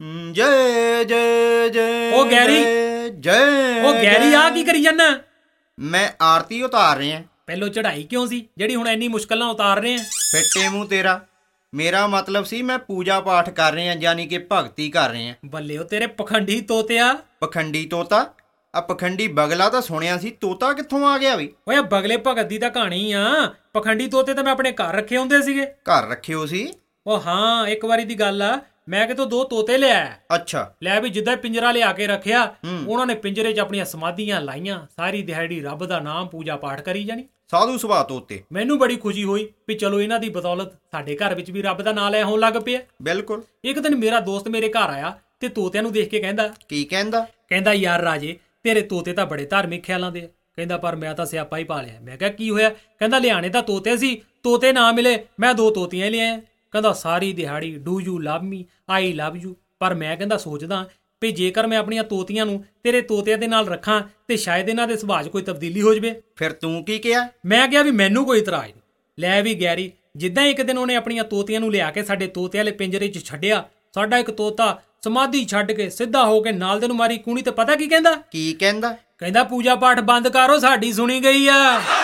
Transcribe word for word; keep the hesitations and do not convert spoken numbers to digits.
ਜੈ ਜੈ ਜੈ ਉਹ ਗੈਰੀ ਜੈ ਉਹ ਗੈਰੀ ਆ ਕੀ ਕਰੀ ਜਾਂਦਾ? ਮੈਂ ਆਰਤੀ ਉਤਾਰ ਰਿਹਾ। ਪਹਿਲੋਂ ਚੜਾਈ ਕਿਉਂ ਸੀ ਜਿਹੜੀ ਹੁਣ ਇੰਨੀ ਮੁਸ਼ਕਲ ਨਾਲ ਉਤਾਰ ਰਹੇ ਆ? ਫਿੱਟੇ ਮੂੰਹ ਤੇਰਾ, ਮੇਰਾ ਮਤਲਬ ਸੀ ਮੈਂ ਪੂਜਾ ਪਾਠ ਕਰ ਰਿਹਾ, ਯਾਨੀ ਕਿ ਭਗਤੀ ਕਰ ਰਿਹਾ। ਬੱਲੇ ਉਹ ਤੇਰੇ ਪਖੰਡੀ ਤੋਤਿਆ। ਪਖੰਡੀ ਤੋਤਾ? ਆ ਪਖੰਡੀ ਬਗਲਾ ਤਾਂ ਸੁਣਿਆ ਸੀ, ਤੋਤਾ ਕਿੱਥੋਂ ਆ ਗਿਆ ਵੀ? ਓਏ ਬਗਲੇ ਭਗਤ ਦੀ ਤਾਂ ਕਹਾਣੀ ਆ, ਪਖੰਡੀ ਤੋਤੇ ਤਾਂ ਮੈਂ ਆਪਣੇ ਘਰ ਰੱਖੇ ਹੁੰਦੇ ਸੀਗੇ। ਘਰ ਰੱਖੇ ਹੋ ਸੀ? ਉਹ ਹਾਂ, ਇੱਕ ਵਾਰੀ ਦੀ ਗੱਲ ਆ, ਮੈਂ ਕਿਤੋਂ ਦੋ ਤੋਤੇ ਲਿਆ। ਅੱਛਾ। ਲੈ ਵੀ ਜਿੱਦਾਂ ਪਿੰਜਰਾ ਲਿਆ ਕੇ ਰੱਖਿਆ, ਉਹਨਾਂ ਨੇ ਪਿੰਜਰੇ 'ਚ ਆਪਣੀਆਂ ਸਮਾਧੀਆਂ ਲਾਈਆਂ, ਸਾਰੀ ਦਿਹਾੜੀ ਰੱਬ ਦਾ ਨਾਮ ਪੂਜਾ ਪਾਠ ਕਰੀ ਜਾਣੀ। ਸਾਧੂ ਸੁਭਾਅ ਤੋਤੇ। ਮੈਨੂੰ ਬੜੀ ਖੁਸ਼ੀ ਹੋਈ ਵੀ ਚਲੋ ਇਹਨਾਂ ਦੀ ਬਦੌਲਤ ਸਾਡੇ ਘਰ ਵਿੱਚ ਵੀ ਰੱਬ ਦਾ ਨਾਂ ਲੈ ਹੋਣ ਲੱਗ ਪਿਆ। ਬਿਲਕੁਲ। ਇੱਕ ਦਿਨ ਮੇਰਾ ਦੋਸਤ ਮੇਰੇ ਘਰ ਆਇਆ ਤੇ ਤੋਤਿਆਂ ਨੂੰ ਦੇਖ ਕੇ ਕਹਿੰਦਾ। ਕੀ ਕਹਿੰਦਾ? ਕਹਿੰਦਾ ਯਾਰ ਰਾਜੇ, ਤੇਰੇ ਤੋਤੇ ਤਾਂ ਬੜੇ ਧਾਰਮਿਕ ਖਿਆਲਾਂ ਦੇ ਆ। ਕਹਿੰਦਾ ਪਰ ਮੈਂ ਤਾਂ ਸਿਆਪਾ ਹੀ ਪਾ ਲਿਆ। ਮੈਂ ਕਿਹਾ ਕੀ ਹੋਇਆ? ਕਹਿੰਦਾ ਲਿਆਣੇ ਤਾਂ ਤੋਤੇ ਸੀ, ਤੋਤੇ ਨਾ ਮਿਲੇ, ਮੈਂ ਦੋ ਤੋਤੀਆਂ ਲਿਆਇਆ। ਕਹਿੰਦਾ ਸਾਰੀ ਦਿਹਾੜੀ do you love me, I love you. ਪਰ ਮੈਂ ਕਹਿੰਦਾ ਸੋਚਦਾ ਵੀ ਜੇਕਰ ਮੈਂ ਆਪਣੀਆਂ ਤੋਤੀਆਂ ਨੂੰ ਤੇਰੇ ਤੋਤਿਆਂ ਦੇ ਨਾਲ ਰੱਖਾਂ ਤੇ ਸ਼ਾਇਦ ਇਹਨਾਂ ਦੇ ਸੁਭਾਅ 'ਚ ਕੋਈ ਤਬਦੀਲੀ ਹੋ ਜਾਵੇ। ਫਿਰ ਤੂੰ ਕੀ ਕਿਹਾ? ਮੈਂ ਕਿਹਾ ਵੀ ਮੈਨੂੰ ਕੋਈ ਇਤਰਾਜ਼ ਨਹੀਂ। ਲੈ ਵੀ ਗੈਰੀ, ਜਿੱਦਾਂ ਇੱਕ ਦਿਨ ਉਹਨੇ ਆਪਣੀਆਂ ਤੋਤੀਆਂ ਨੂੰ ਲਿਆ ਕੇ ਸਾਡੇ ਤੋਤੇ ਵਾਲੇ ਪਿੰਜਰੇ 'ਚ ਛੱਡਿਆ, ਸਾਡਾ ਇੱਕ ਤੋਤਾ ਸਮਾਧੀ ਛੱਡ ਕੇ ਸਿੱਧਾ ਹੋ ਕੇ ਨਾਲ ਦੇ ਨੂੰ ਮਾਰੀ ਕੂਣੀ। ਤੇ ਪਤਾ ਕੀ ਕਹਿੰਦਾ? ਕੀ ਕਹਿੰਦਾ? ਕਹਿੰਦਾ ਪੂਜਾ ਪਾਠ ਬੰਦ ਕਰੋ, ਸਾਡੀ ਸੁਣੀ ਗਈ ਆ।